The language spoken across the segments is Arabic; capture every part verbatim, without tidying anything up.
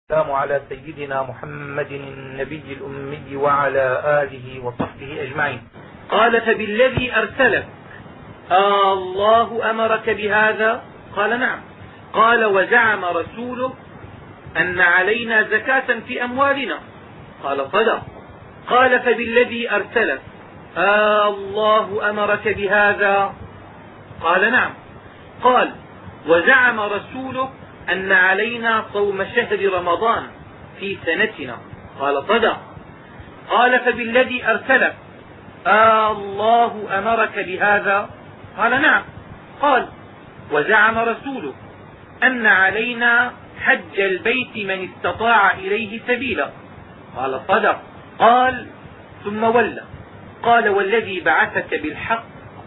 السلام على سيدنا محمد النبي الأمي وعلى آله وصحبه أجمعين. قال: فبالذي أرسلك آه الله أمرك بهذا؟ قال: نعم. قال: وزعم رسولك أن علينا زكاة في أموالنا؟ قال: صدق. قال: فبالذي أرسلك آه الله أمرك بهذا؟ قال: نعم. قال: وزعم رسولك أن علينا صوم شهر رمضان في سنتنا؟ قال: صدق. قال: فبالذي أرسلك آه الله أمرك بهذا؟ قال: نعم. قال: وزعم رسولك أن علينا حج البيت من استطاع إليه سبيلا؟ قال: صدق. قال: ثم ولى قال: والذي بعثك بالحق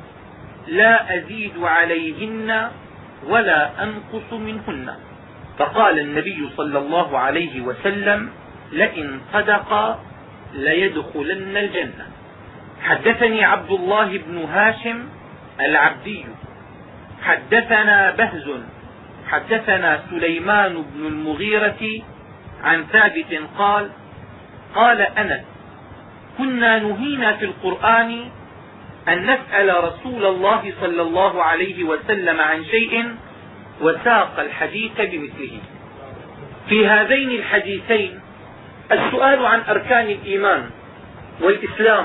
لا أزيد عليهن ولا أنقص منهن. فقال النبي صلى الله عليه وسلم: لئن صدق ليدخلن الجنة. حدثني عبد الله بن هاشم العبدي حدثنا بهز حدثنا سليمان بن المغيرة عن ثابت قال: قال أنس: كنا نهينا في القرآن أن نسأل رسول الله صلى الله عليه وسلم عن شيء، وساق الحديث بمثله. في هذين الحديثين السؤال عن أركان الإيمان والإسلام،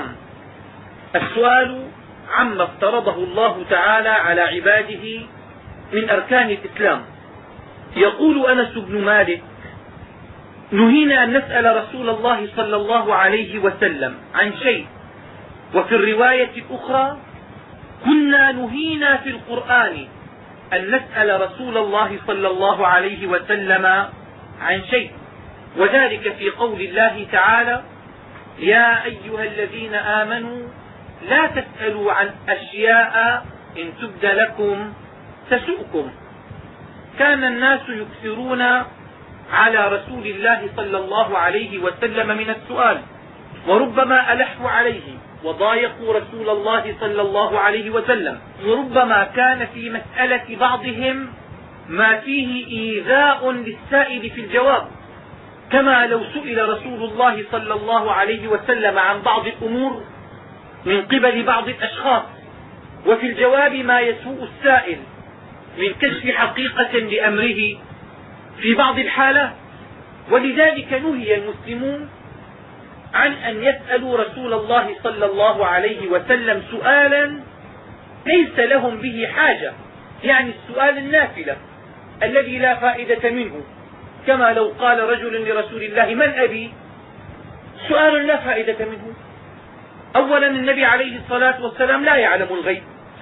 السؤال عما افترضه الله تعالى على عباده من أركان الإسلام. يقول أنس بن مالك: نهينا أن نسأل رسول الله صلى الله عليه وسلم عن شيء، وفي الرواية الأخرى: كنا نهينا في القرآن أن نسأل رسول الله صلى الله عليه وسلم عن شيء، وذلك في قول الله تعالى: يا أيها الذين آمنوا لا تسألوا عن أشياء إن تبد لكم تسؤكم. كان الناس يكثرون على رسول الله صلى الله عليه وسلم من السؤال، وربما ألحوا عليه وضايقوا رسول الله صلى الله عليه وسلم، وربما كان في مسألة بعضهم ما فيه إيذاء للسائل في الجواب، كما لو سئل رسول الله صلى الله عليه وسلم عن بعض الأمور من قبل بعض الأشخاص، وفي الجواب ما يسوء السائل من كشف حقيقة لأمره في بعض الحالات. ولذلك نهي المسلمون عن أن يسألوا رسول الله صلى الله عليه وسلم سؤالا ليس لهم به حاجة، يعني السؤال النافلة الذي لا فائدة منه، كما لو قال رجل لرسول الله: من أبي؟ سؤال لا فائدة منه. أولا النبي عليه الصلاة والسلام لا يعلم الغيب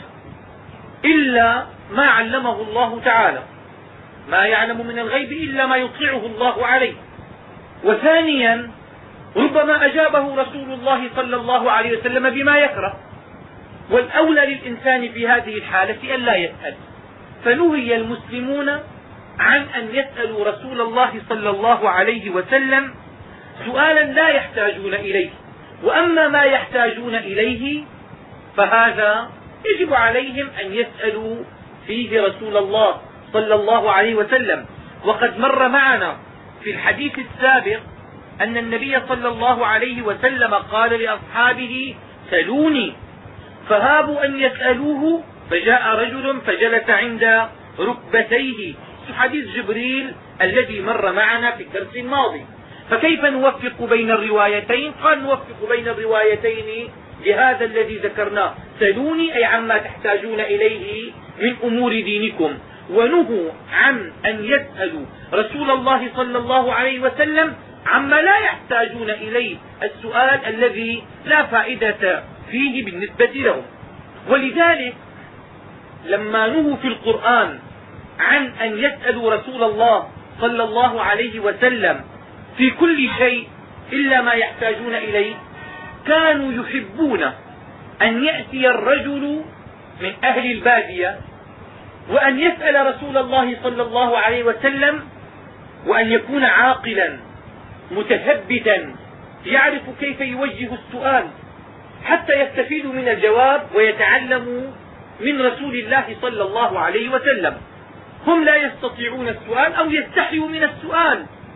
إلا ما علمه الله تعالى، ما يعلم من الغيب إلا ما يطلعه الله عليه. وثانيا ربما أجابه رسول الله صلى الله عليه وسلم بما يكره، والأولى للإنسان في هذه الحالة ألا يسأل. فنهي المسلمون عن أن يسألوا رسول الله صلى الله عليه وسلم سؤالا لا يحتاجون إليه، وأما ما يحتاجون إليه فهذا يجب عليهم أن يسألوا فيه رسول الله صلى الله عليه وسلم. وقد مر معنا في الحديث السابق أن النبي صلى الله عليه وسلم قال لأصحابه: سلوني، فهابوا أن يسألوه، فجاء رجل فجلس عند ركبتيه، حديث جبريل الذي مر معنا في الدرس الماضي. فكيف نوفق بين الروايتين؟ قال: نوفق بين الروايتين بهذا الذي ذكرناه: سلوني أي عما تحتاجون إليه من أمور دينكم. ونهوا عن أن يسألوا رسول الله صلى الله عليه وسلم عما لا يحتاجون إليه، السؤال الذي لا فائدة فيه بالنسبة لهم. ولذلك لما نهوا في القرآن عن أن يسألوا رسول الله صلى الله عليه وسلم في كل شيء إلا ما يحتاجون إليه، كانوا يحبون أن يأتي الرجل من أهل البادية وأن يسأل رسول الله صلى الله عليه وسلم، وأن يكون عاقلا متثبتا يعرف كيف يوجه السؤال حتى يستفيد من الجواب ويتعلم من رسول الله صلى الله عليه وسلم. هم لا يستطيعون السؤال أو يستحيوا من السؤال،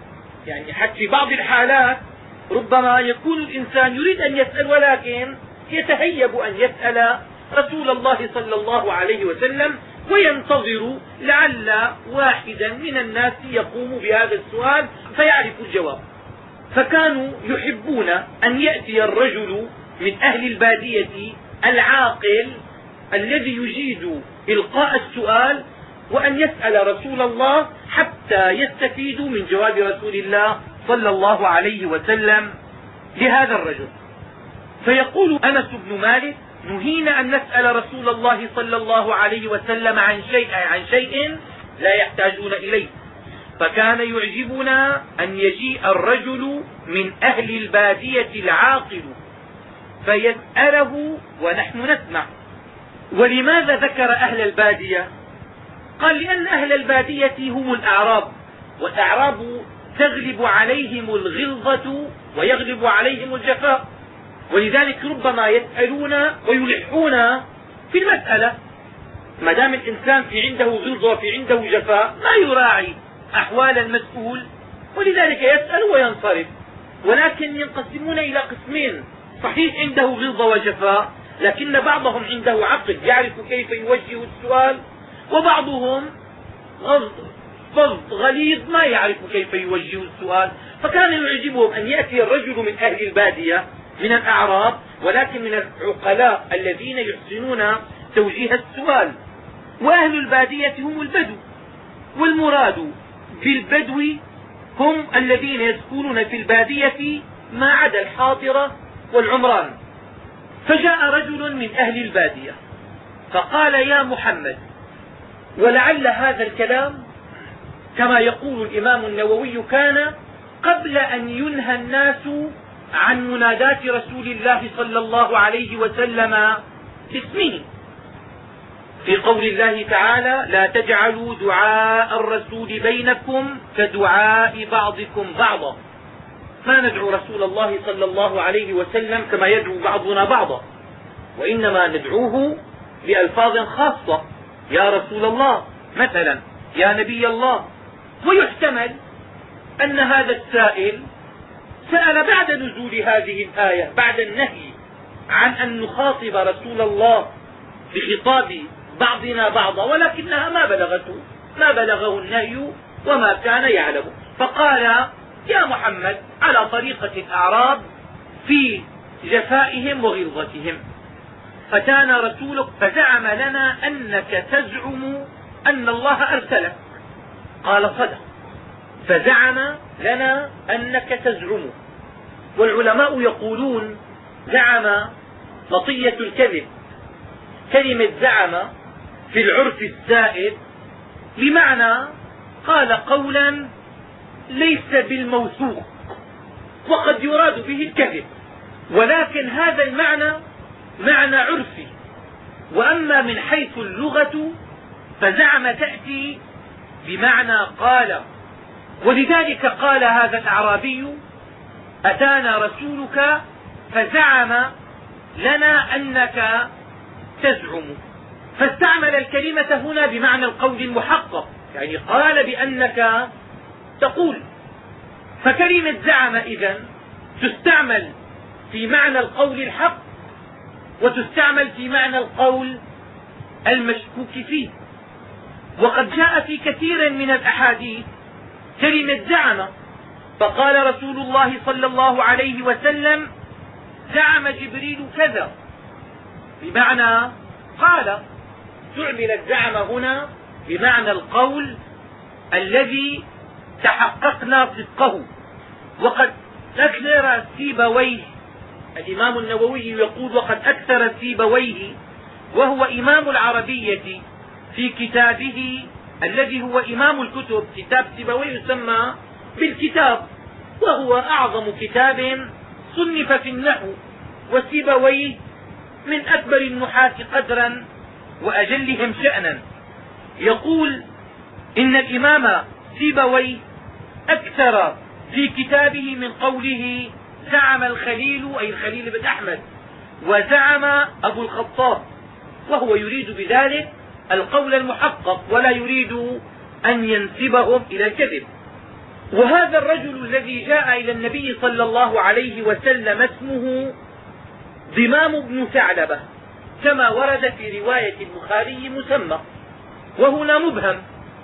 يعني حتى في بعض الحالات ربما يكون الإنسان يريد أن يسأل ولكن يتهيب أن يسأل رسول الله صلى الله عليه وسلم وينتظر لعل واحدا من الناس يقوم بهذا السؤال فيعرف الجواب. فكانوا يحبون أن يأتي الرجل من أهل البادية العاقل الذي يجيد إلقاء السؤال وأن يسأل رسول الله حتى يستفيدوا من جواب رسول الله صلى الله عليه وسلم لهذا الرجل. فيقول أنس بن مالك: نهينا أن نسأل رسول الله صلى الله عليه وسلم عن شيء عن شيء لا يحتاجون إليه، فكان يعجبنا أن يجيء الرجل من أهل البادية العاقل فيسأله ونحن نسمع. ولماذا ذكر أهل البادية؟ قال: لأن أهل البادية هم الأعراب، والأعراب تغلب عليهم الغلظة ويغلب عليهم الجفاء، ولذلك ربما يسألون ويلحون في المسألة. ما دام الإنسان في عنده غلظة وفي عنده جفاء ما يراعي أحوال المسؤول، ولذلك يسأل وينصرف. ولكن ينقسمون إلى قسمين: صحيح عنده غلظة وجفاء لكن بعضهم عنده عقل يعرف كيف يوجه السؤال، وبعضهم فظ غليظ ما يعرف كيف يوجه السؤال. فكان يعجبهم أن يأتي الرجل من أهل البادية من الأعراب ولكن من العقلاء الذين يحسنون توجيه السؤال. وأهل البادية هم البدو، والمراد بالبدو هم الذين يسكنون في البادية ما عدا الحاضرة والعمران. فجاء رجل من أهل البادية فقال: يا محمد. ولعل هذا الكلام كما يقول الإمام النووي كان قبل أن ينهى الناس عن منادات رسول الله صلى الله عليه وسلم باسمه، في قول الله تعالى: لا تجعلوا دعاء الرسول بينكم كدعاء بعضكم بعضا. ما ندعو رسول الله صلى الله عليه وسلم كما يدعو بعضنا بعضا، وإنما ندعوه بألفاظ خاصة: يا رسول الله مثلا، يا نبي الله. ويحتمل أن هذا السائل سأل بعد نزول هذه الآية، بعد النهي عن أن نخاطب رسول الله بخطاب بعضنا بعضا، ولكنها ما بلغته ما بلغه النهي وما كان يعلمه. فقال: يا محمد، على طريقة الأعراب في جفائهم وغلظتهم. فتانا رسولك فزعم لنا أنك تزعم أن الله أرسلك. قال: صدق. فزعم لنا أنك تزعم. والعلماء يقولون زعم مطية الكذب. كلمة زعم في العرف السائد بمعنى قال قولا ليس بالموثوق، وقد يراد به الكذب، ولكن هذا المعنى معنى عرفي. وأما من حيث اللغة فزعم تأتي بمعنى قال. ولذلك قال هذا الأعرابي: أتانا رسولك فزعم لنا أنك تزعم. فاستعمل الكلمة هنا بمعنى القول المحقق، يعني قال بأنك تقول. فكلمة زعم إذن تستعمل في معنى القول الحق وتستعمل في معنى القول المشكوك فيه. وقد جاء في كثير من الأحاديث كلمة زعم، فقال رسول الله صلى الله عليه وسلم: زعم جبريل كذا، بمعنى قال. تعمل الزعم هنا بمعنى القول الذي تحققنا صدقه. وقد أكثر سيبويه، الإمام النووي يقول: وقد أكثر سيبويه وهو إمام العربية في كتابه الذي هو إمام الكتب، كتاب سيبويه يسمى بالكتاب، وهو أعظم كتاب صنف في النحو. وسيبويه من أكبر النحاة قدرا وأجلهم شأنا. يقول إن الإمام سيبويه أكثر في كتابه من قوله زعم الخليل، أي الخليل بن أحمد، وزعم أبو الخطاب، وهو يريد بذلك القول المحقق ولا يريد أن ينسبهم إلى الكذب. وهذا الرجل الذي جاء إلى النبي صلى الله عليه وسلم اسمه ضمام بن ثعلبة كما ورد في رواية البخاري مسمى، وهنا مبهم،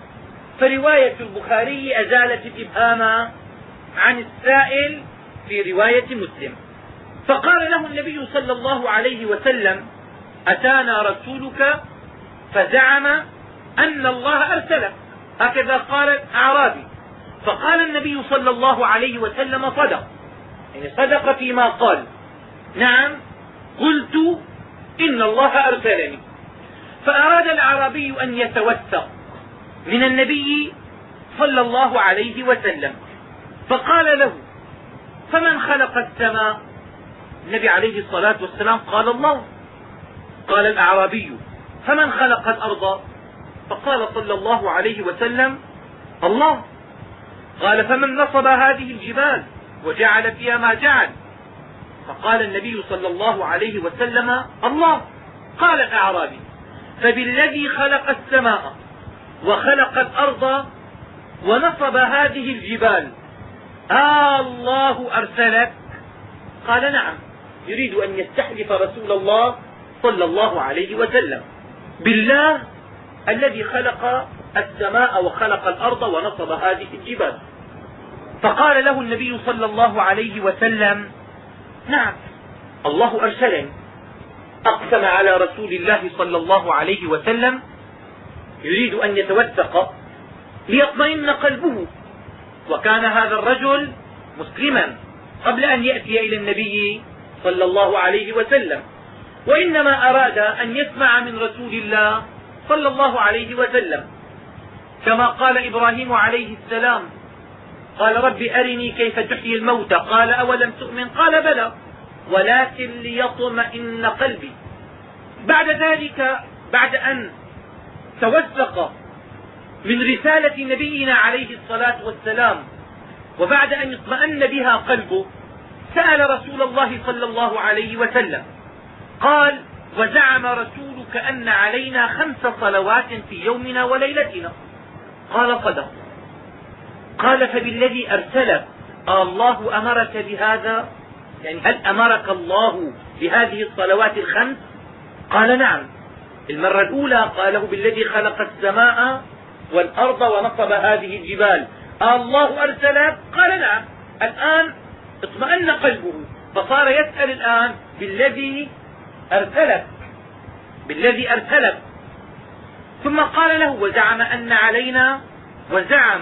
فرواية البخاري أزالت الإبهام عن السائل في رواية مسلم. فقال له النبي صلى الله عليه وسلم: أتانا رسولك فزعم أن الله أرسلك، هكذا قال الأعرابي. فقال النبي صلى الله عليه وسلم: صدق، يعني صدق فيما قال، نعم قلت إن الله أرسلني. فأراد الأعرابي أن يتوثق من النبي صلى الله عليه وسلم، فقال له: فمن خلق السماء؟ النبي عليه الصلاة والسلام قال: الله. قال الأعرابي: فمن خلق الأرض؟ فقال صلى الله عليه وسلم: الله. قال: فمن نصب هذه الجبال وجعل فيها ما جعل؟ فقال النبي صلى الله عليه وسلم: الله. قال الأعرابي: فبالذي خلق السماء وخلق الأرض ونصب هذه الجبال آه الله أرسلك؟ قال: نعم. يريد أن يستحلف رسول الله صلى الله عليه وسلم بالله الذي خلق السماء وخلق الأرض ونصب هذه الجبال. فقال له النبي صلى الله عليه وسلم: نعم الله أرسلني. أقسم على رسول الله صلى الله عليه وسلم، يريد أن يتوثق ليطمئن قلبه، وكان هذا الرجل مسلما قبل أن يأتي إلى النبي صلى الله عليه وسلم، وإنما أراد أن يسمع من رسول الله صلى الله عليه وسلم، كما قال إبراهيم عليه السلام: قال رب أرني كيف تحيي الموتى، قال أولم تؤمن؟ قال بلى ولكن ليطمئن قلبي. بعد ذلك، بعد أن توثق من رسالة نبينا عليه الصلاة والسلام وبعد أن اطمأن بها قلبه، سأل رسول الله صلى الله عليه وسلم قال: وزعم رسولك أن علينا خمس صلوات في يومنا وليلتنا؟ قال: صدق. قال: فبالذي أرسلك الله أمرك بهذا؟ يعني هل أمرك الله بهذه الصلوات الخمس؟ قال: نعم. المرة الأولى قاله: بالذي خلق السماء والأرض ونصب هذه الجبال الله أرسلك؟ قال: نعم. الآن اطمأن قلبه، فصار يسأل الآن: بالذي أرسلك، بالذي أرسلك. ثم قال له: وزعم أن علينا وزعم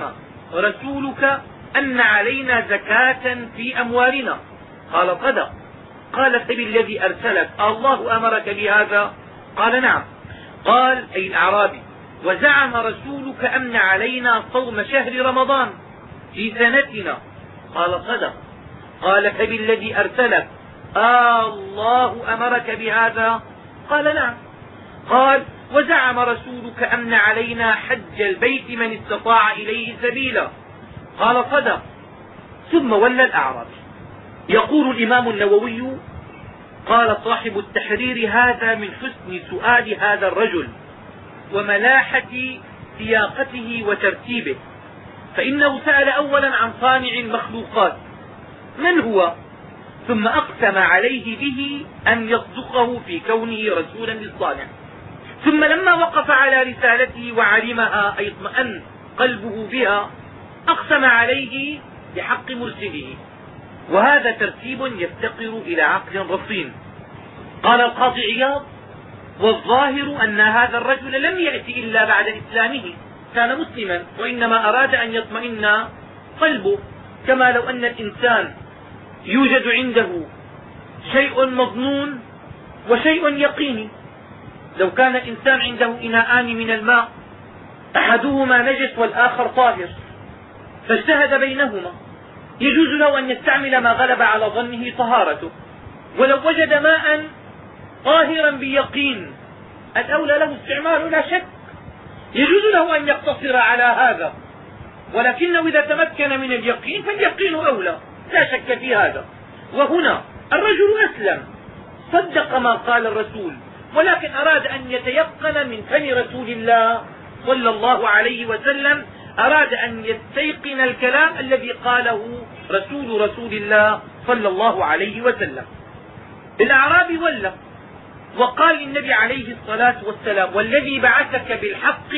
رسولك أن علينا زكاة في أموالنا؟ قال: صدق. قال: فبالذي أرسلك الله أمرك بهذا؟ قال: نعم. قال أي الأعرابي: وزعم رسولك أن علينا صوم شهر رمضان في سنتنا؟ قال: صدق. قال: فبالذي أرسلك آه الله أمرك بهذا؟ قال: نعم. قال: وزعم رسولك أن علينا حج البيت من استطاع إليه سبيلا؟ قال: صدق. ثم ولى الأعرابي. يقول الإمام النووي: قال صاحب التحرير: هذا من حسن سؤال هذا الرجل وملاحة سياقته وترتيبه، فإنه سأل أولا عن صانع المخلوقات من هو، ثم أقسم عليه به أن يصدقه في كونه رسولا للصالح، ثم لما وقف على رسالته وعلمها أي اطمأن قلبه بها أقسم عليه بحق مرسله. وهذا ترتيب يفتقر إلى عقل رصين. قال القاضي عياض: والظاهر أن هذا الرجل لم يأتي إلا بعد إسلامه، كان مسلما وإنما أراد أن يطمئن قلبه، كما لو أن الإنسان يوجد عنده شيء مظنون وشيء يقيني. لو كان الإنسان عنده إناءان من الماء، أحدهما نجس والآخر طاهر، فاجتهد بينهما، يجوز له أن يستعمل ما غلب على ظنه طهارته. ولو وجد ماء طاهرا بيقين، الأولى له استعماله لا شك، يجوز له أن يقتصر على هذا، ولكنه إذا تمكن من اليقين فاليقين أولى، لا شك في هذا. وهنا الرجل أسلم، صدق ما قال الرسول، ولكن أراد أن يتيقن من فم رسول الله صلى الله عليه وسلم أراد أن يستيقن الكلام الذي قاله رسول رسول الله صلى الله عليه وسلم. الأعرابي ولى وقال للنبي عليه الصلاة والسلام: والذي بعثك بالحق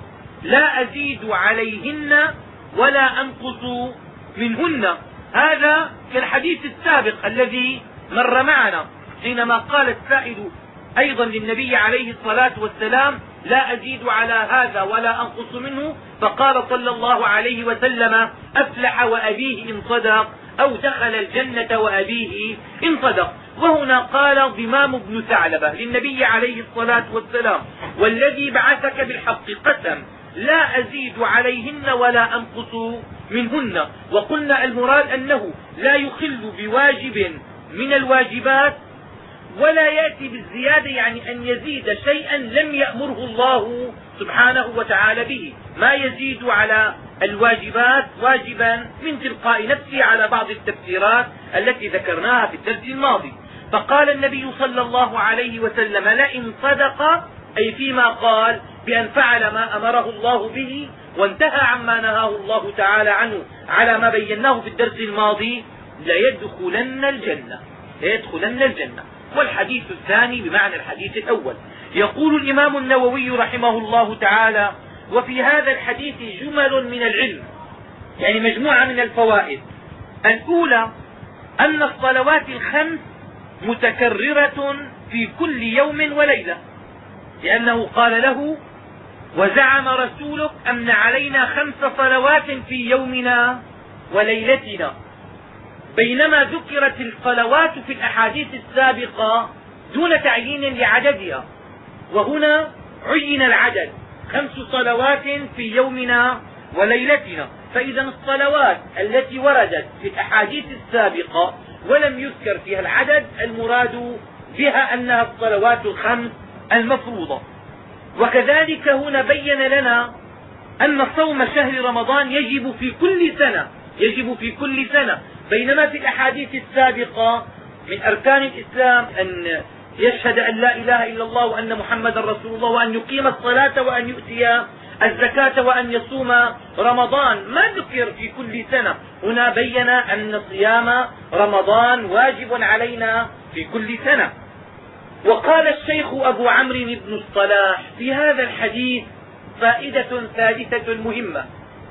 لا أزيد عليهن ولا أنقص منهن. هذا كالحديث السابق الذي مر معنا حينما قال السائل أيضا للنبي عليه الصلاة والسلام: لا أزيد على هذا ولا أنقص منه، فقال صلى الله عليه وسلم: أفلح وأبيه إن صدق، أو دخل الجنة وأبيه إن صدق. وهنا قال ضمام بن ثعلبة للنبي عليه الصلاة والسلام: والذي بعثك بالحق قسم لا أزيد عليهن ولا أنقص منهن. وقلنا المراد أنه لا يخل بواجب من الواجبات ولا يأتي بالزيادة، يعني أن يزيد شيئا لم يأمره الله سبحانه وتعالى به، ما يزيد على الواجبات واجبا من تلقاء نفسه على بعض التفسيرات التي ذكرناها في الدرس الماضي. فقال النبي صلى الله عليه وسلم: لئن صدق، أي فيما قال بأن فعل ما أمره الله به وانتهى عما نهاه الله تعالى عنه على ما بيناه في الدرس الماضي، ليدخلن الجنة ليدخلن الجنة. والحديث الثاني بمعنى الحديث الأول. يقول الإمام النووي رحمه الله تعالى: وفي هذا الحديث جمل من العلم، يعني مجموعة من الفوائد. الأولى أن الصلوات الخمس متكررة في كل يوم وليلة، لأنه قال له: وزعم رسولك أن علينا خمس صلوات في يومنا وليلتنا، بينما ذكرت الصلوات في الأحاديث السابقة دون تعيين لعددها، وهنا عين العدد: خمس صلوات في يومنا وليلتنا. فإذا الصلوات التي وردت في الأحاديث السابقة ولم يذكر فيها العدد، المراد بها أنها الصلوات الخمس المفروضة. وكذلك هنا بين لنا أن صوم شهر رمضان يجب في كل سنة يجب في كل سنة بينما في الأحاديث السابقة من أركان الإسلام أن يشهد أن لا إله إلا الله وأن محمدا رسول الله وأن يقيم الصلاة وأن يؤتي الزكاة وأن يصوم رمضان، ما ذكر في كل سنة. هنا بين أن صيام رمضان واجب علينا في كل سنة. وقال الشيخ أبو عمرو بن الصلاح في هذا الحديث فائدة ثالثة مهمة،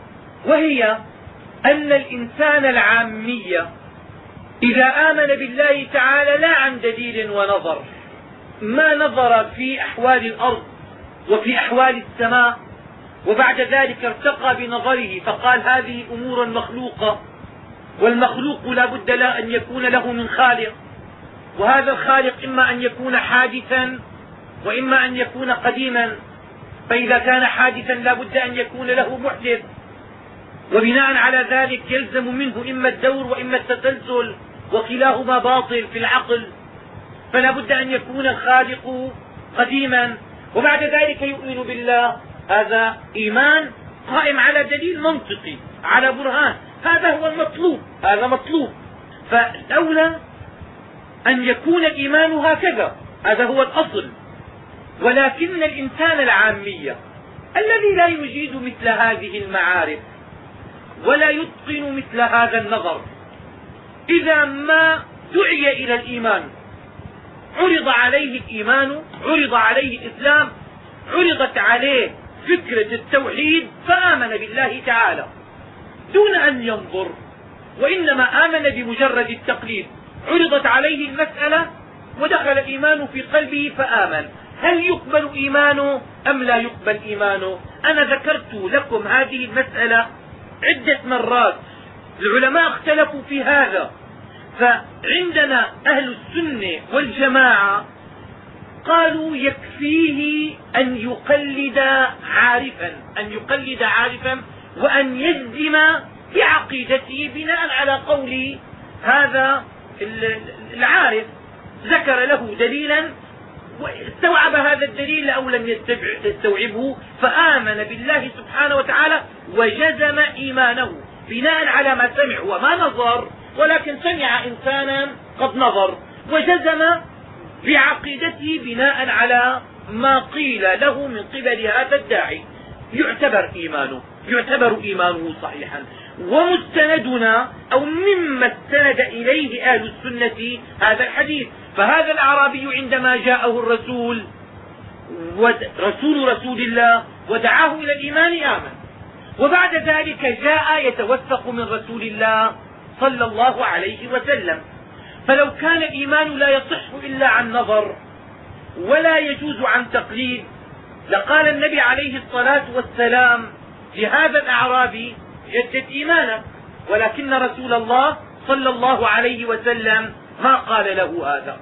وهي أن الإنسان العامي إذا آمن بالله تعالى لا عن دليل ونظر، ما نظر في أحوال الأرض وفي أحوال السماء وبعد ذلك ارتقى بنظره فقال هذه أمور مخلوقة، والمخلوق لا بد له أن يكون له من خالق، وهذا الخالق إما أن يكون حادثا وإما أن يكون قديما، فإذا كان حادثا لا بد أن يكون له محدث، وبناء على ذلك يلزم منه إما الدور وإما التسلسل، وكلاهما باطل في العقل، فلا بد أن يكون الخالق قديما وبعد ذلك يؤمن بالله. هذا إيمان قائم على دليل منطقي على برهان، هذا هو المطلوب هذا مطلوب. فالأولى أن يكون الإيمان هكذا، هذا هو الأصل. ولكن الإنسان العامي الذي لا يجيد مثل هذه المعارف ولا يتقن مثل هذا النظر، إذا ما دعي إلى الإيمان عرض عليه الإيمان، عرض عليه الإسلام، عرضت عليه فكرة التوحيد فآمن بالله تعالى دون أن ينظر، وإنما آمن بمجرد التقليد. عرضت عليه المسألة ودخل الإيمان في قلبه فآمن. هل يقبل إيمانه أم لا يقبل إيمانه؟ أنا ذكرت لكم هذه المسألة عدة مرات، العلماء اختلفوا في هذا. فعندنا أهل السنة والجماعة قالوا يكفيه أن يقلد عارفا أن يقلد عارفا وأن يجزم بعقيدته بناء على قول هذا العارف، ذكر له دليلا واستوعب هذا الدليل أو لم يستوعبه فآمن بالله سبحانه وتعالى وجزم إيمانه بناء على ما سمع، وما نظر ولكن سمع إنسانا قد نظر وجزم بعقيدته بناء على ما قيل له من قبل هذا الداعي. يعتبر إيمانه, يعتبر إيمانه صحيحا. ومستندنا أو مما استند إليه أهل السنة هذا الحديث. فهذا الأعرابي عندما جاءه الرسول رسول رسول الله ودعاه إلى الإيمان آمن, وبعد ذلك جاء يتوثق من رسول الله صلى الله عليه وسلم. فلو كان الإيمان لا يصح إلا عن نظر ولا يجوز عن تقليد لقال النبي عليه الصلاة والسلام لهذا الأعرابي جدد إيمانك, ولكن رسول الله صلى الله عليه وسلم ما قال له هذا.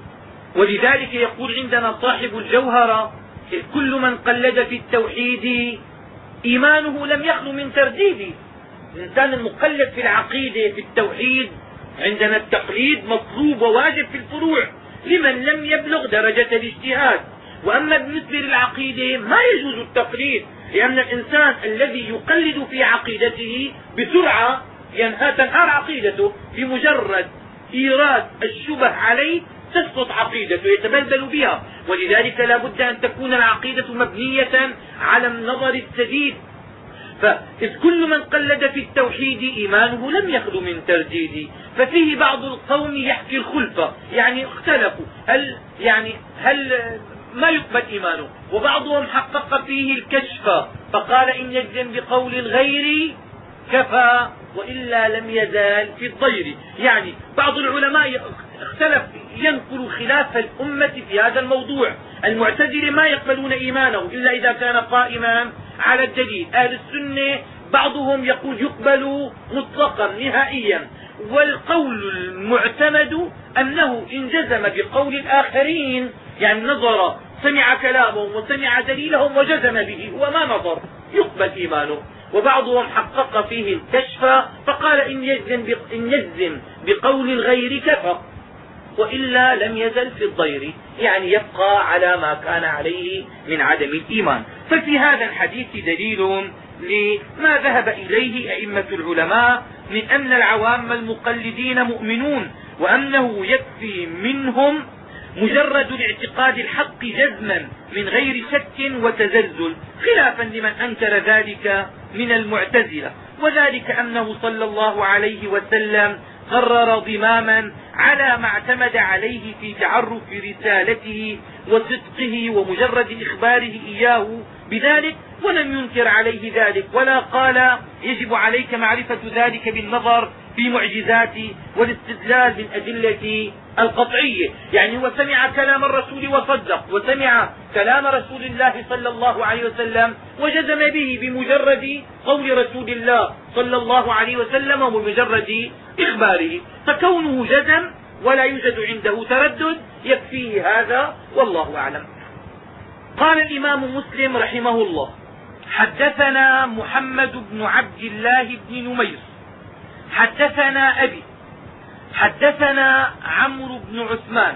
ولذلك يقول عندنا صاحب الجوهرة كل من قلد في التوحيد إيمانه لم يخلو من ترديد. الإنسان المقلد في العقيدة في التوحيد عندنا التقليد مطلوب وواجب في الفروع لمن لم يبلغ درجة الاجتهاد. وأما بالنسبة للعقيدة ما يجوز التقليد, لأن الإنسان الذي يقلد في عقيدته بسرعة ينهى تنهار عقيدته. بمجرد إيراد الشبه عليه تسقط عقيدته يتبلبل بها. ولذلك لا بد أن تكون العقيدة مبنية على النظر السديد. فإذ كل من قلد في التوحيد إيمانه لم يخلو من ترديد. ففيه بعض القوم يحكي الخلفة, يعني اختلفوا هل يعني هل ما يقبل إيمانه, وبعضهم حقق فيه الكشف فقال إن يجزم بقول الغير كفى وإلا لم يزال في الضير. يعني بعض العلماء اختلف ينقل خلاف الأمة في هذا الموضوع. المعتزلة ما يقبلون إيمانه إلا إذا كان قائما على الدليل. أهل السنة بعضهم يقول يقبل مطلقا نهائيا, والقول المعتمد أنه إن جزم بقول الآخرين يعني نظر سمع كلامهم وسمع دليلهم وجزم به وما نظر يقبل إيمانه. وبعضهم حقق فيه الكشف فقال إن يجزم, إن يجزم بقول الغير كفى وإلا لم يزل في الضير, يعني يبقى على ما كان عليه من عدم الإيمان. ففي هذا الحديث دليل لما ذهب إليه أئمة العلماء من أن العوام المقلدين مؤمنون, وأنه يكفي منهم مجرد الاعتقاد الحق جزما من غير شك وتزلزل, خلافا لمن أنكر ذلك من المعتزلة. وذلك أنه صلى الله عليه وسلم قرر ضماما على ما اعتمد عليه في تعرف رسالته وصدقه ومجرد إخباره إياه بذلك, ولم ينكر عليه ذلك ولا قال يجب عليك معرفة ذلك بالنظر في معجزاته والاستدلال بالأدلة القطعية. يعني هو سمع كلام الرسول وصدق, وسمع كلام رسول الله صلى الله عليه وسلم وجزم به بمجرد قول رسول الله صلى الله عليه وسلم وبمجرد إخباره. فكونه جزم ولا يوجد عنده تردد يكفيه هذا والله أعلم. قال الإمام مسلم رحمه الله حدثنا محمد بن عبد الله بن نمير حدثنا أبي حدثنا عمرو بن عثمان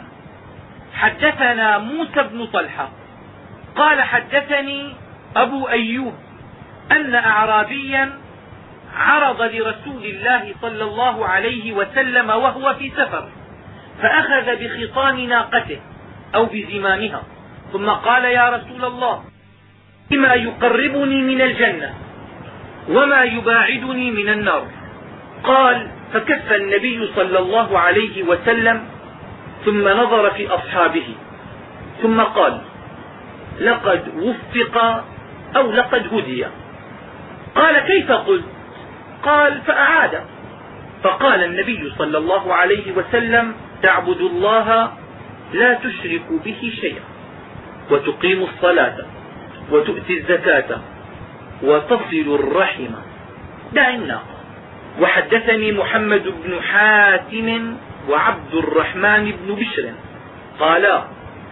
حدثنا موسى بن طلحة قال حدثني أبو أيوب أن أعرابيا عرض لرسول الله صلى الله عليه وسلم وهو في سفر, فأخذ بخطام ناقته أو بزمامها, ثم قال يا رسول الله بما يقربني من الجنة وما يباعدني من النار. قال فكف النبي صلى الله عليه وسلم ثم نظر في أصحابه ثم قال لقد وفق أو لقد هدي. قال كيف قلت؟ قال فأعاد. فقال النبي صلى الله عليه وسلم تعبد الله لا تشرك به شيئا وتقيم الصلاة وتؤتي الزكاة وتصل الرحم دع الناقة. وحدثني محمد بن حاتم وعبد الرحمن بن بشر قالا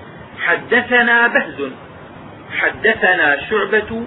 حدثنا بهز حدثنا شعبة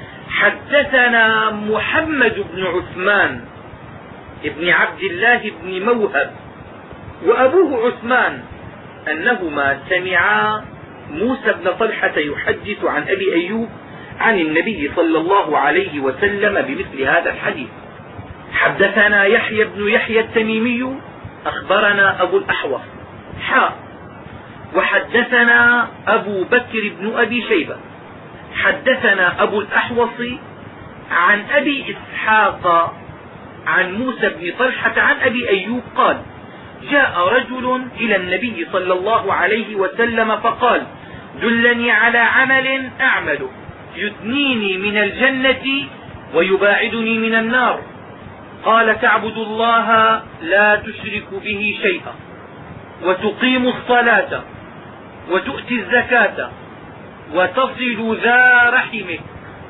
حدثنا محمد بن عثمان ابن عبد الله بن موهب وأبوه عثمان أنهما سمعا موسى بن طلحة يحدث عن أبي أيوب عن النبي صلى الله عليه وسلم بمثل هذا الحديث. حدثنا يحيى بن يحيى التميمي أخبرنا أبو الأحوص حاء وحدثنا أبو بكر بن أبي شيبة حدثنا أبو الأحوص عن أبي إسحاق عن موسى بن طلحة عن أبي أيوب قال جاء رجل إلى النبي صلى الله عليه وسلم فقال دلني على عمل أعمله يدنيني من الجنة ويباعدني من النار. قال تعبد الله لا تشرك به شيئا وتقيم الصلاة وتؤتي الزكاة وتصل ذا رحمك.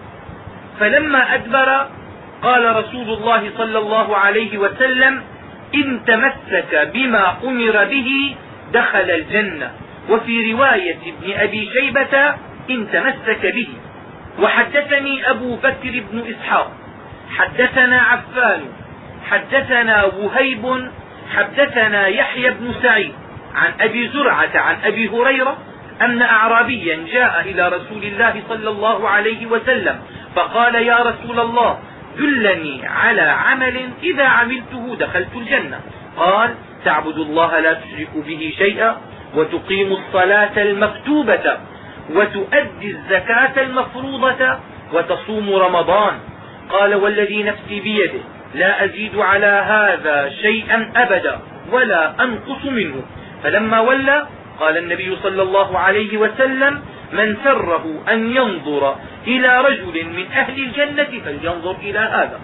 فلما أدبر قال رسول الله صلى الله عليه وسلم إن تمسك بما أمر به دخل الجنة. وفي رواية ابن أبي شيبة إن تمسك به. وحدثني أبو بكر بن إسحاق حدثنا عفان حدثنا وهيب حدثنا يحيى بن سعيد عن أبي زرعة عن أبي هريرة أن أعرابيا جاء إلى رسول الله صلى الله عليه وسلم فقال يا رسول الله دلني على عمل إذا عملته دخلت الجنة. قال تعبد الله لا تشرك به شيئا وتقيم الصلاة المكتوبة وتؤدي الزكاة المفروضة وتصوم رمضان. قال والذي نفسي بيده لا أزيد على هذا شيئا أبدا ولا أنقص منه. فلما ولى قال النبي صلى الله عليه وسلم من سره أن ينظر إلى رجل من أهل الجنة فلينظر إلى هذا.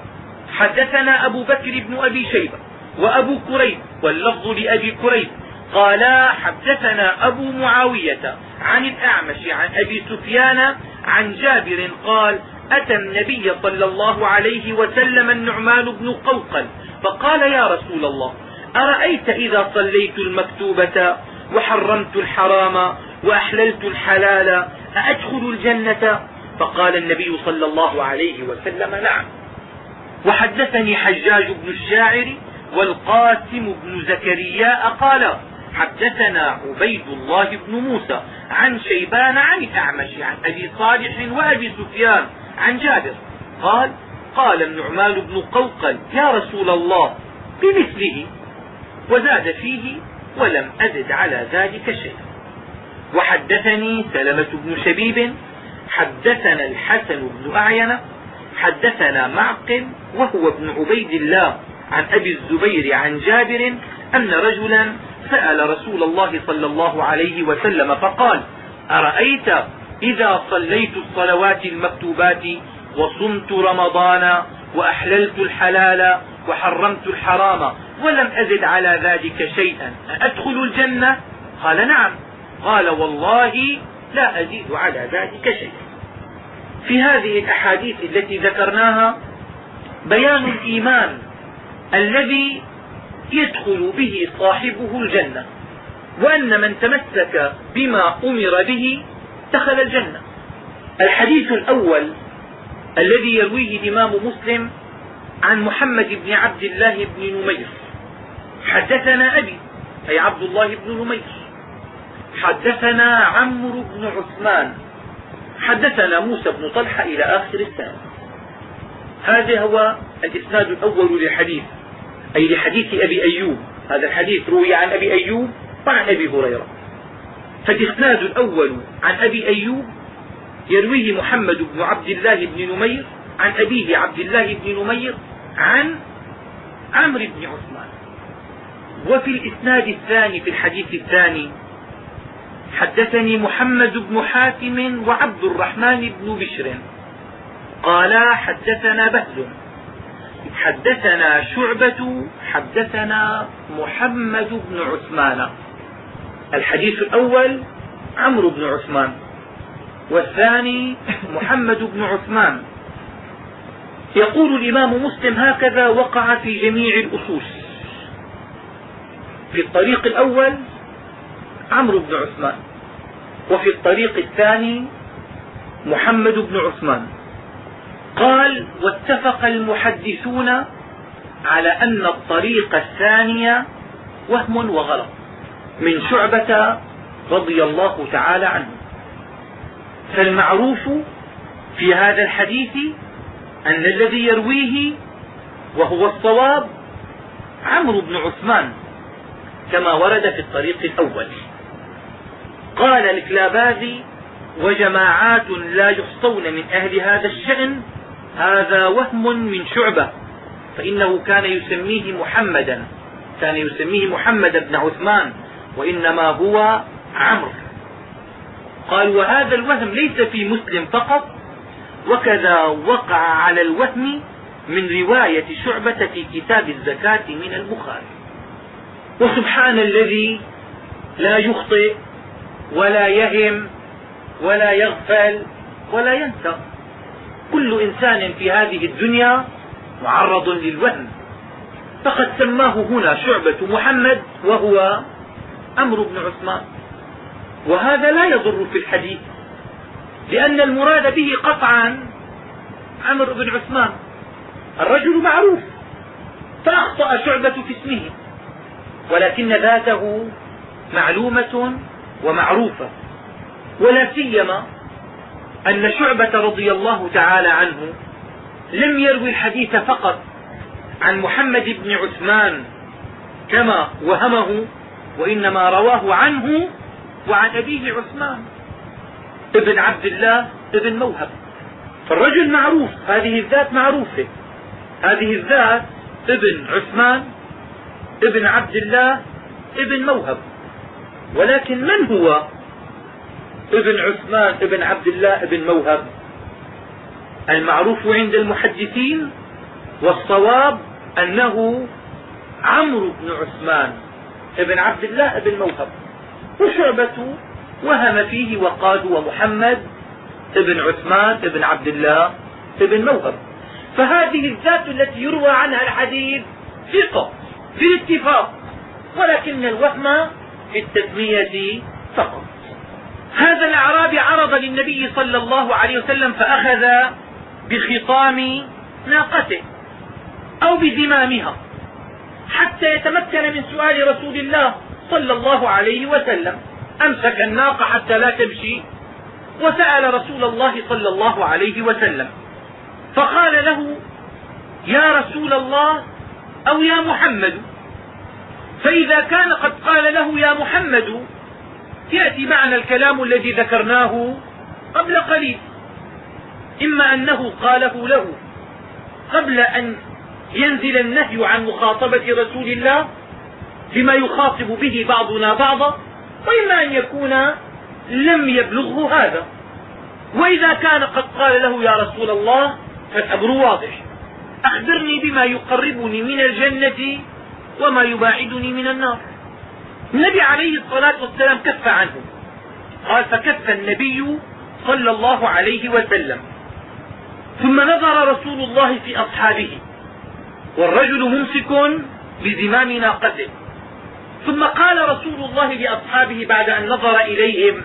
حدثنا أبو بكر بن أبي شيبة وأبو كريب واللفظ لأبي كريب قالا حدثنا أبو معاوية عن الأعمش عن أبي سفيان عن جابر قال أتى النبي صلى الله عليه وسلم النعمان بن قوقل فقال يا رسول الله أرأيت إذا صليت المكتوبة وحرمت الحرام وأحللت الحلال أأدخل الجنة؟ فقال النبي صلى الله عليه وسلم نعم. وحدثني حجاج بن الشاعر والقاسم بن زكرياء قال حدثنا عبيد الله بن موسى عن شيبان عن الأعمش عن أبي صالح وأبي سفيان عن جابر قال قال النعمان بن قوقل يا رسول الله بمثله وزاد فيه ولم أزد على ذلك شيئا. وحدثني سلمة بن شبيب حدثنا الحسن بن أعينة حدثنا معقل وهو ابن عبيد الله عن أبي الزبير عن جابر أن رجلا سأل رسول الله صلى الله عليه وسلم فقال أرأيت إذا صليت الصلوات المكتوبات وصمت رمضان وأحللت الحلال وحرمت الحرام ولم أزد على ذلك شيئا أدخل الجنة؟ قال نعم. قال والله لا أزيد على ذلك شيئا. في هذه الأحاديث التي ذكرناها بيان الإيمان الذي يدخل به صاحبه الجنة وأن من تمسك بما أمر به دخل الجنة. الحديث الأول الذي يرويه الإمام مسلم عن محمد بن عبد الله بن نمير حدثنا أبي أي عبد الله بن نمير حدثنا عمرو بن عثمان حدثنا موسى بن طلحة إلى آخر السنة. هذا هو الإسناد الأول للحديث أي لحديث أبي أيوب. هذا الحديث روي عن أبي أيوب وعن أبي هريرة. فالإسناد الأول عن أبي أيوب يرويه محمد بن عبد الله بن نمير عن أبيه عبد الله بن نمير عن عمرو بن عثمان. وفي الإسناد الثاني في الحديث الثاني حدثني محمد بن حاتم وعبد الرحمن بن بشر قالا حدثنا بهز حدثنا شعبة حدثنا محمد بن عثمان. الحديث الأول عمرو بن عثمان والثاني محمد بن عثمان. يقول الإمام مسلم هكذا وقع في جميع الأصول. في الطريق الأول عمرو بن عثمان وفي الطريق الثاني محمد بن عثمان. قال واتفق المحدثون على أن الطريق الثانية وهم وغلط من شعبة رضي الله تعالى عنه. فالمعروف في هذا الحديث أن الذي يرويه وهو الصواب عمرو بن عثمان كما ورد في الطريق الأول. قال الكلابازي وجماعات لا يحصون من أهل هذا الشأن، هذا وهم من شعبة، فإنه كان يسميه محمدا كان يسميه محمد بن عثمان، وإنما هو عمرو. قال وهذا الوهم ليس في مسلم فقط، وكذا وقع على الوهم من رواية شعبة في كتاب الزكاة من البخاري. وسبحان الذي لا يخطئ ولا يهم ولا يغفل ولا ينسى. كل إنسان في هذه الدنيا معرض للوهم، فقد سماه هنا شعبة محمد وهو عمرو بن عثمان، وهذا لا يضر في الحديث، لأن المراد به قطعا عمرو بن عثمان. الرجل معروف، فأخطأ شعبة في اسمه، ولكن ذاته معلومة ومعروفة. ولا سيما أن شعبة رضي الله تعالى عنه لم يروي الحديث فقط عن محمد بن عثمان كما وهمه، وإنما رواه عنه وعن أبيه عثمان ابن عبد الله ابن موهب. فالرجل معروف، هذه الذات معروفة، هذه الذات ابن عثمان ابن عبد الله ابن موهب. ولكن من هو ابن عثمان ابن عبد الله ابن موهب؟ المعروف عند المحدثين والصواب أنه عمرو بن عثمان ابن عبد الله ابن موهب، وشعبة وهم فيه وقال هو محمد ابن عثمان ابن عبد الله ابن موهب. فهذه الذات التي يروى عنها الحديث ثقة بالاتفاق، ولكن الوهم في التسمية فقط. هذا الأعرابي عرض للنبي صلى الله عليه وسلم فأخذ بخطام ناقته أو بزمامها حتى يتمكن من سؤال رسول الله صلى الله عليه وسلم. أمسك الناقة حتى لا تمشي وسأل رسول الله صلى الله عليه وسلم، فقال له يا رسول الله أو يا محمد. فإذا كان قد قال له يا محمد يأتي معنى الكلام الذي ذكرناه قبل قليل، إما أنه قاله له قبل أن ينزل النهي عن مخاطبة رسول الله بما يخاطب به بعضنا بعضا، وإما أن يكون لم يبلغه هذا. وإذا كان قد قال له يا رسول الله فالأمر واضح، أخبرني بما يقربني من الجنة وما يباعدني من النار. النبي عليه الصلاة والسلام كف عنه، قال فكف النبي صلى الله عليه وسلم، ثم نظر رسول الله في أصحابه والرجل ممسك بزمام ناقته، ثم قال رسول الله لأصحابه بعد أن نظر إليهم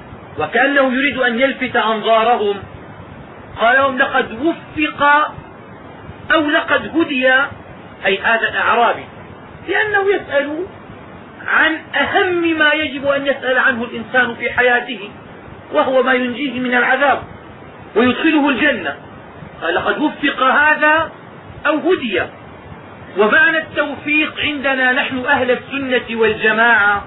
وكأنه يريد أن يلفت أنظارهم، قال لهم لقد وفق أو لقد هدي، أي هذا الأعرابي، لأنه يسأل عن أهم ما يجب أن يسأل عنه الإنسان في حياته، وهو ما ينجيه من العذاب ويدخله الجنة. قال لقد وفق هذا أو هدي. ومعنى التوفيق عندنا نحن أهل السنة والجماعة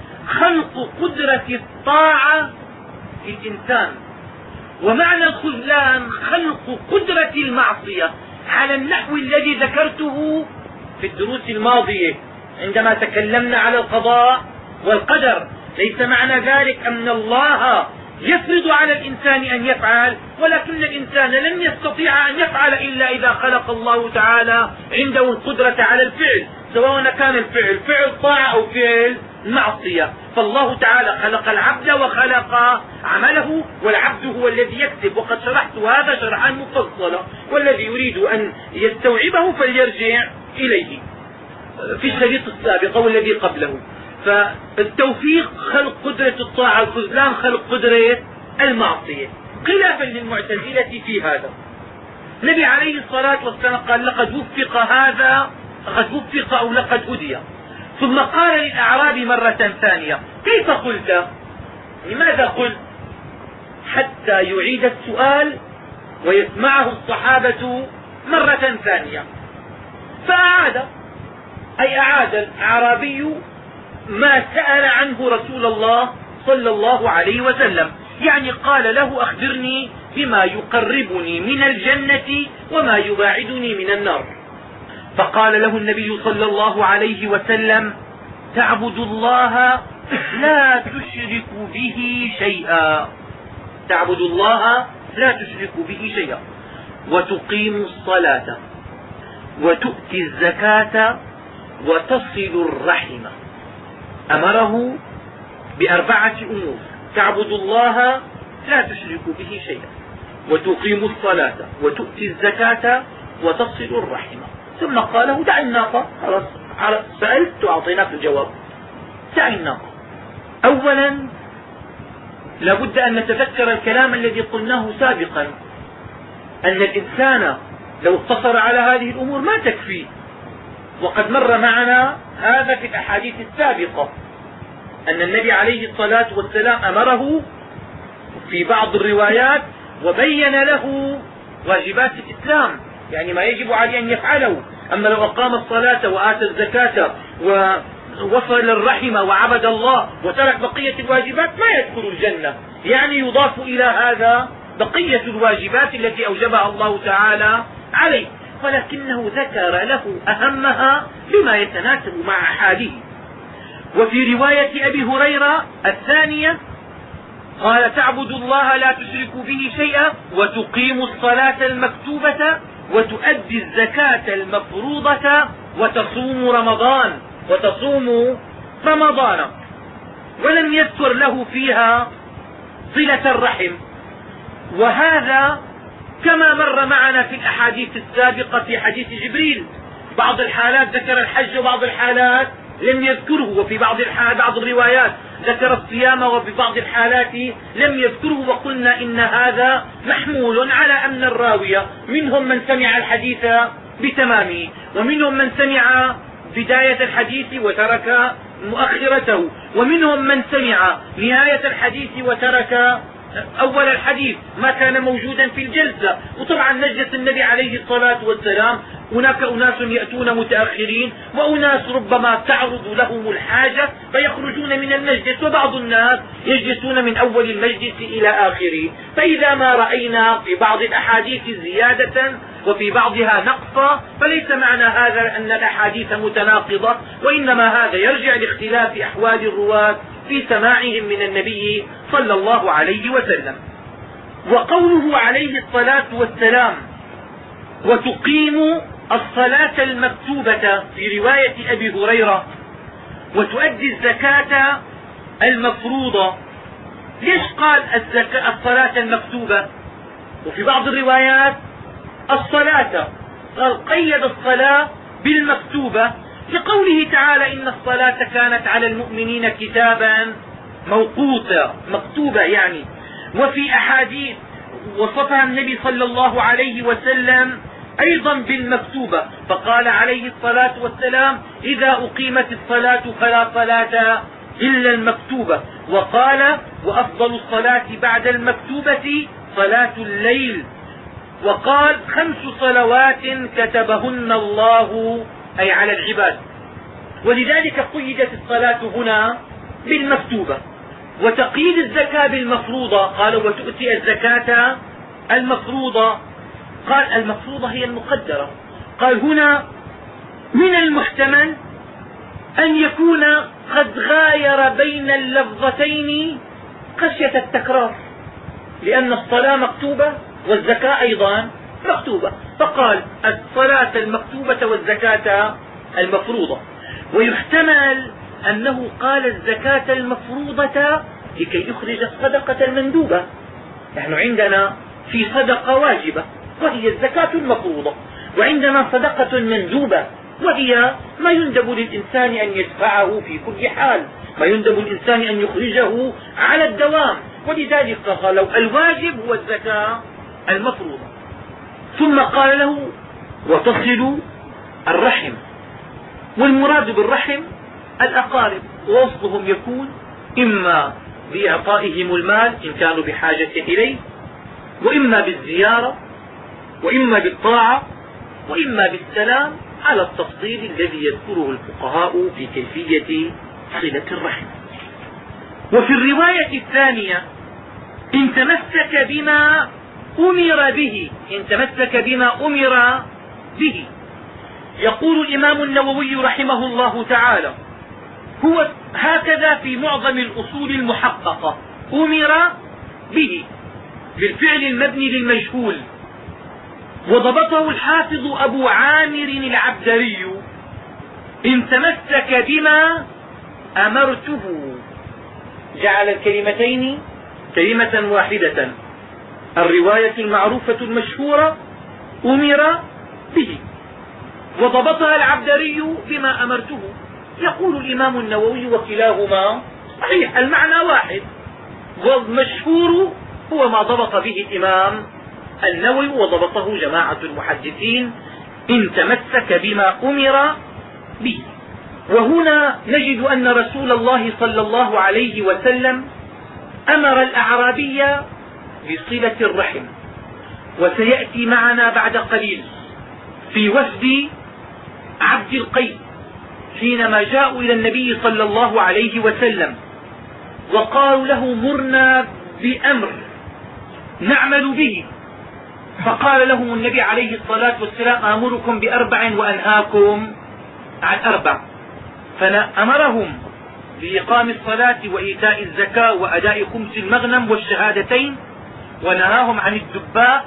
خلق قدرة الطاعة في الإنسان، ومعنى الخذلان خلق قدرة المعصية على النحو الذي ذكرته في الدروس الماضية عندما تكلمنا على القضاء والقدر. ليس معنى ذلك أن الله يفرض على الإنسان أن يفعل، ولكن الإنسان لن يستطيع أن يفعل إلا إذا خلق الله تعالى عنده القدرة على الفعل، سواء كان الفعل فعل طاعة أو فعل معصية. فالله تعالى خلق العبد وخلق عمله، والعبد هو الذي يكسب، وقد شرحت هذا شرحا مفصلا، والذي يريد أن يستوعبه فليرجع إليه في الشريط السابق والذي قبله. فالتوفيق خلق قدرة الطاعة، الخذلان خلق قدرة المعصية، خلافا للمعتزلة في هذا. النبي عليه الصلاة والسلام قال لقد وفق هذا، لقد وفق أو لقد هدي. ثم قال للأعرابي مرة ثانية كيف قلت؟ لماذا قلت؟ حتى يعيد السؤال ويسمعه الصحابة مرة ثانية. فأعاد، أي أعاد الأعرابي ما سأل عنه رسول الله صلى الله عليه وسلم، يعني قال له أخبرني بما يقربني من الجنة وما يباعدني من النار. فقال له النبي صلى الله عليه وسلم تعبد الله لا تشرك به شيئا تعبد الله لا تشرك به شيئا وتقيم الصلاة وتؤتي الزكاة وتصل الرحم. أمره بأربعة أمور: تعبد الله لا تشرك به شيئا وتقيم الصلاة وتؤتي الزكاة وتصل الرحم. ثم قال له دع الناقة. خلاص سألت وأعطيناك الجواب. دع الناقة. أولا لابد أن نتذكر الكلام الذي قلناه سابقا، أن الإنسان لو اقتصر على هذه الأمور ما تكفي، وقد مر معنا هذا في الأحاديث السابقة أن النبي عليه الصلاة والسلام أمره في بعض الروايات وبين له واجبات الإسلام، يعني ما يجب عليه أن يفعله. أما لو أقام الصلاة وآتى الزكاة ووصل الرحم وعبد الله وترك بقية الواجبات ما يدخل الجنة، يعني يضاف إلى هذا بقية الواجبات التي أوجبها الله تعالى عليه، ولكنه ذكر له أهمها بما يتناسب مع حاله. وفي رواية أبي هريرة الثانية قال تعبد الله لا تشرك به شيئا وتقيم الصلاة المكتوبة وتؤدي الزكاة المفروضة وتصوم رمضان وتصوم رمضان ولم يذكر له فيها صلة الرحم. وهذا كما مر معنا في الأحاديث السابقة في حديث جبريل، بعض الحالات ذكر الحج وبعض الحالات لم يذكره، وفي بعض الحالات بعض الروايات ذكر الصيام وفي بعض الحالات لم يذكره. وقلنا إن هذا محمول على أن الراوية منهم من سمع الحديث بتمامه ومنهم من سمع بداية الحديث وترك مؤخرته ومنهم من سمع نهاية الحديث وترك أول الحديث ما كان موجودا في الجلسة. وطبعا مجلس النبي عليه الصلاة والسلام هناك أناس يأتون متأخرين وأناس ربما تعرض لهم الحاجة فيخرجون من المجلس، وبعض الناس يجلسون من أول المجلس إلى آخره. فإذا ما رأينا في بعض الأحاديث زيادة وفي بعضها نقصا فليس معنى هذا أن الأحاديث متناقضة، وإنما هذا يرجع لاختلاف أحوال الرواة في سماعهم من النبي صلى الله عليه وسلم. وقوله عليه الصلاة والسلام وتقيم الصلاة المكتوبة في رواية أبي هريرة وتؤدي الزكاة المفروضة، ليش قال الزكاة الصلاة المكتوبة؟ وفي بعض الروايات الصلاة قال قيد الصلاة بالمكتوبة لقوله تعالى إن الصلاة كانت على المؤمنين كتابا موقوتا مكتوبة يعني. وفي أحاديث وصفها النبي صلى الله عليه وسلم أيضا بالمكتوبة، فقال عليه الصلاة والسلام إذا أقيمت الصلاة فلا صلاة إلا المكتوبة. وقال وأفضل الصلاة بعد المكتوبة صلاة الليل. وقال خمس صلوات كتبهن الله أي على العباد. ولذلك قيدت الصلاة هنا بالمكتوبة. وتقييد الزكاة بالمفروضة قال وتؤتي الزكاة المفروضة، قال المفروضة هي المقدرة. قال هنا من المحتمل أن يكون قد غاير بين اللفظتين خشية التكرار، لأن الصلاة مكتوبة والزكاة أيضا مكتوبة، فقال الصلاة المكتوبة والزكاة المفروضة. ويحتمل أنه قال الزكاة المفروضة لكي يخرج الصدقة المندوبة. نحن عندنا في صدقة واجبة وهي الزكاة المفروضة، وعندنا صدقة مندوبة وهي ما يندب للإنسان أن يدفعه في كل حال، ما يندب الإنسان أن يخرجه على الدوام. ولذلك قالوا الواجب هو الزكاة المفروضة. ثم قال له وتصل الرحم، والمراد بالرحم الأقارب، ووصفهم يكون إما بإعطائهم المال إن كانوا بحاجة إليه، وإما بالزيارة، وإما بالطاعة، وإما بالسلام، على التفصيل الذي يذكره الفقهاء في كيفية صلة الرحم. وفي الرواية الثانية إن تمسك بما أمر به إن تمسك بما أمر به. يقول الإمام النووي رحمه الله تعالى: هو هكذا في معظم الأصول المحققة، أمر به بالفعل المبني للمجهول. وضبطه الحافظ أبو عامر العبدري: إن تمسك بما أمرته. جعل الكلمتين كلمة واحدة، الرواية المعروفة المشهورة أمر به، وضبطها العبدري بما أمرته. يقول الإمام النووي: وكلاهما صحيح، المعنى واحد، والمشهور هو ما ضبط به الإمام النووي وضبطه جماعة المحدثين: إن تمسك بما أمر به. وهنا نجد أن رسول الله صلى الله عليه وسلم أمر الأعرابي بصلة الرحم، وسيأتي معنا بعد قليل في وفد عبد القيس حينما جاءوا إلى النبي صلى الله عليه وسلم وقالوا له: مرنا بأمر نعمل به. فقال لهم النبي عليه الصلاة والسلام: آمركم بأربع وأنهاكم عن أربع. فأمرهم بإقام الصلاة وإيتاء الزكاة وأداء خمس المغنم والشهادتين، ونهاهم عن الدباء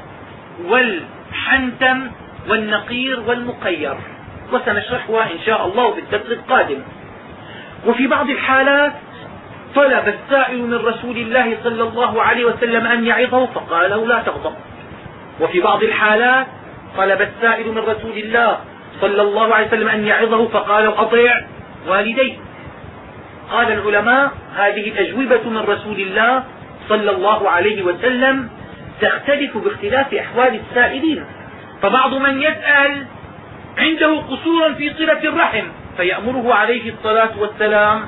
والحنتم والنقير والمقير، وسنشرحها إن شاء الله في الدرس القادم. وفي بعض الحالات طلب السائل من رسول الله صلى الله عليه وسلم أن يعظه فقال له: لا تغضب. وفي بعض الحالات طلب السائل من رسول الله صلى الله عليه وسلم أن يعظه فقال: أطع والديك. قال العلماء: هذه الأجوبة من رسول الله صلى الله عليه وسلم تختلف باختلاف أحوال السائلين. فبعض من يسأل عنده قصور في صلة الرحم فيأمره عليه الصلاة والسلام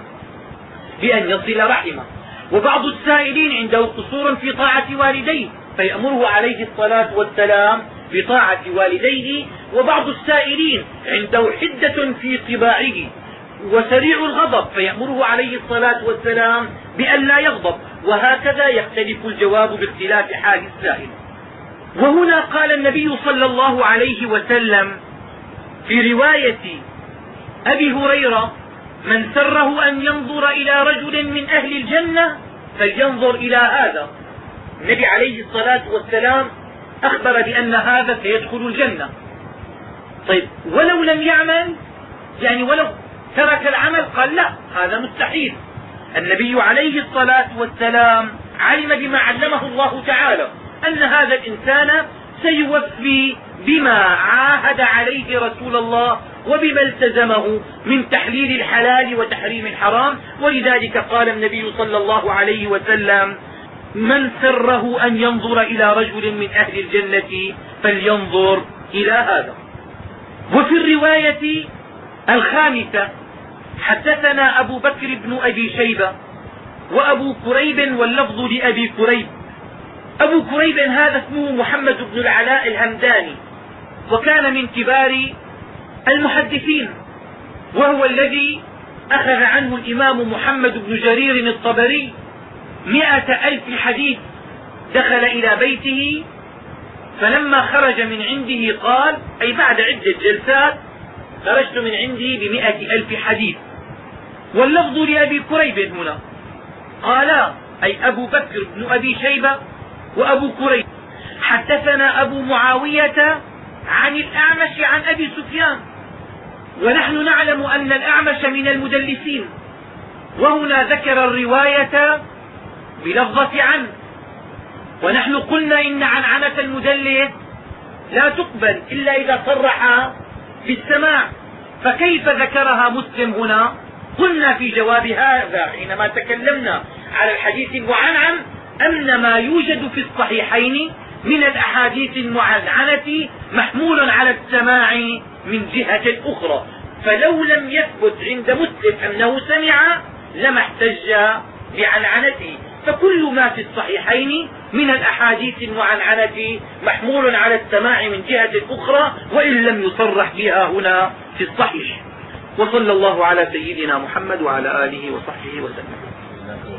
بأن يصل رحمه، وبعض السائلين عنده قصور في طاعة والديه فيأمره عليه الصلاة والسلام بطاعة والديه، وبعض السائلين عنده حدة في طباعه وسريع الغضب فيأمره عليه الصلاة والسلام بأن لا يغضب، وهكذا يختلف الجواب باختلاف حال السائل. وهنا قال النبي صلى الله عليه وسلم في رواية أبي هريرة: من سره أن ينظر إلى رجل من أهل الجنة فلينظر إلى هذا. النبي عليه الصلاة والسلام أخبر بأن هذا سيدخل الجنة. طيب ولو لم يعمل، يعني ولو ترك العمل، قال: لا، هذا مستحيل. النبي عليه الصلاة والسلام علم بما علمه الله تعالى أن هذا الإنسان سيوفي بما عاهد عليه رسول الله وبما التزمه من تحليل الحلال وتحريم الحرام. ولذلك قال النبي صلى الله عليه وسلم: من سره أن ينظر إلى رجل من أهل الجنة فلينظر إلى هذا. وفي الرواية الخامسة: حدثنا أبو بكر بن أبي شيبة وأبو كريب، واللفظ لأبي كريب. أبو كريب هذا اسمه محمد بن العلاء الهمداني، وكان من كبار المحدثين، وهو الذي أخذ عنه الإمام محمد بن جرير الطبري مئة ألف حديث. دخل إلى بيته فلما خرج من عنده قال، أي بعد عدة جلسات: خرجت من عندي بمئة ألف حديث. واللفظ لأبي كريب هنا قال، أي أبو بكر بن أبي شيبة وأبو كريب: حدثنا أبو معاوية عن الأعمش عن أبي سفيان. ونحن نعلم أن الأعمش من المدلسين، وهنا ذكر الرواية بلفظة عن. ونحن قلنا إن عنعنة المدلس لا تقبل إلا إذا صرح بالسماع، فكيف ذكرها مسلم هنا؟ قلنا في جواب هذا حينما تكلمنا على الحديث المعنعن أن ما يوجد في الصحيحين من الأحاديث المعنعنة محمول على السماع من جهة أخرى، فلو لم يثبت عند مسلم أنه سمع لما احتج بعنعنته. فكل ما في الصحيحين من الأحاديث المعنعنة محمول على السماع من جهة أخرى، وإن لم يصرح بها هنا في الصحيح. وصلى الله على سيدنا محمد وعلى آله وصحبه وسلم.